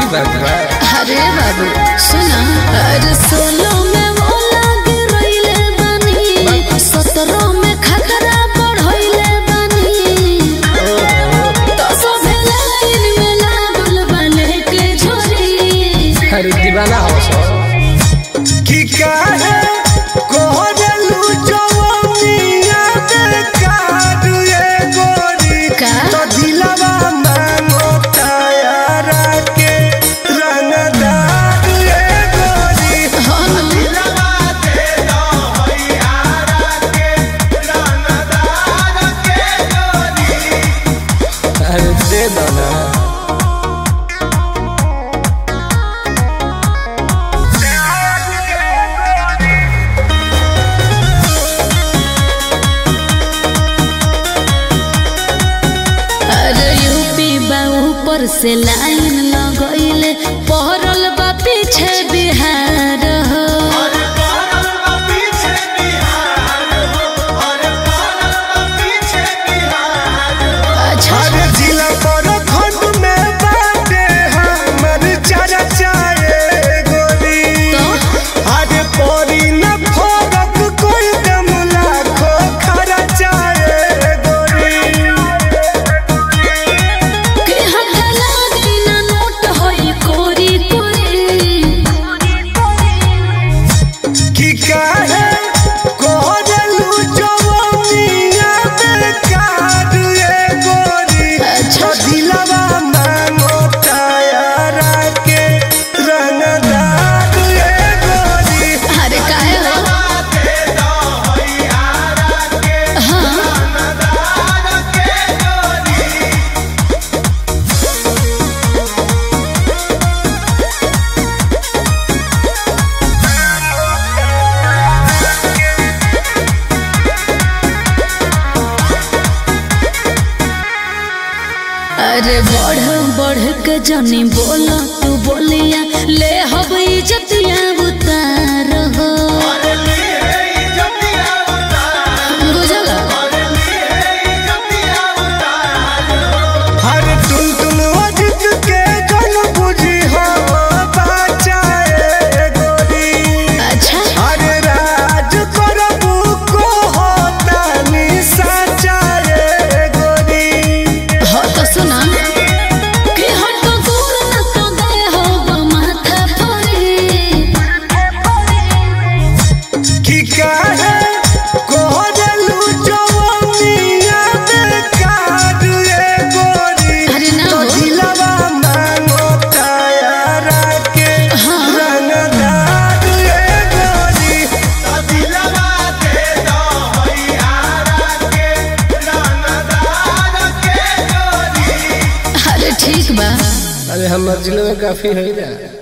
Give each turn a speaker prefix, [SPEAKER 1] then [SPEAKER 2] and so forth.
[SPEAKER 1] बात बा।
[SPEAKER 2] अरे बाबू सुना, अरे 16 में वो लागे रहिले बानी, 17 में खतरा बढ़ले बानी। तो सब लाइन में लागल बने के झोरी।
[SPEAKER 1] अरे दीवाना हो सो
[SPEAKER 3] की काहे कोहरलू जवानिया दे काडू ए गोरी
[SPEAKER 2] का?
[SPEAKER 3] तो दिलवा मांगो तायारा के रंगदार ए गोरी दिलवा दे दो होयारा के रंगदार के गोरी।
[SPEAKER 1] अरे दे दो ना।
[SPEAKER 2] ऊपर से लाइन लगइले पहरल बा पीछे बिहार हो। अच्छा
[SPEAKER 3] जिला पर खंड में बाटे हमर चर्चाए गोरी
[SPEAKER 2] तो
[SPEAKER 3] अरे परी न फरक कोई दम लाखो खर्चाए गोरी
[SPEAKER 2] के हाथ लागी ना नोट होई कोरी कोरी।
[SPEAKER 3] की काहे कोहरलू जवानिया दे काडू ए गोरी
[SPEAKER 2] अच्छा।
[SPEAKER 3] दिलवा मांगो तायारा के रंगदार ए गोरी
[SPEAKER 2] अरे काहे हो? हाँ अरे बढ़ बढ़ के जनी बोलो तू बोलिया ले हब इज्जतिया उतार हो। बुझला
[SPEAKER 3] हर टुन अजित के जन बुझी हो बचाए गोरी
[SPEAKER 2] अच्छा
[SPEAKER 3] हर राज करबू को होता निसाचाए गोरी
[SPEAKER 2] हो तो सुना कि हट दूर न तो दे हो माथा फोरी।
[SPEAKER 3] की काहे कोहरलू जवानिया दे काडू ए गोरी
[SPEAKER 2] अरे ना
[SPEAKER 3] तो
[SPEAKER 2] हो।
[SPEAKER 3] दिलवा मांगो तायारा के
[SPEAKER 2] हाँ।
[SPEAKER 3] रंगदार ए गोरी तो दिलवा दे दो होयारा के रंगदार के गोरी।
[SPEAKER 2] अरे ठीक बा।
[SPEAKER 1] अरे हमर जिले में काफी है ना।